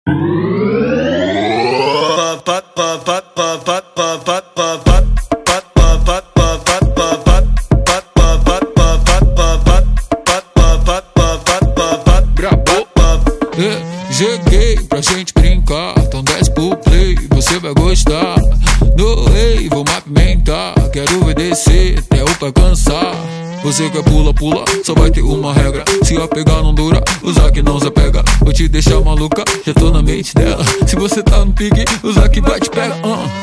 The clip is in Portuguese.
Cheguei pra gente brincar, então desce pro play, você vai gostar. No rei, vou apimentar, quero obedecer até o pai cansar. Você quer pula, pula, só vai ter uma regra. Se a pegar não dura, usar que não se pega. Vou te deixar maluca, já tô na mente dela. Se você tá no pique, usar que vai te pegar.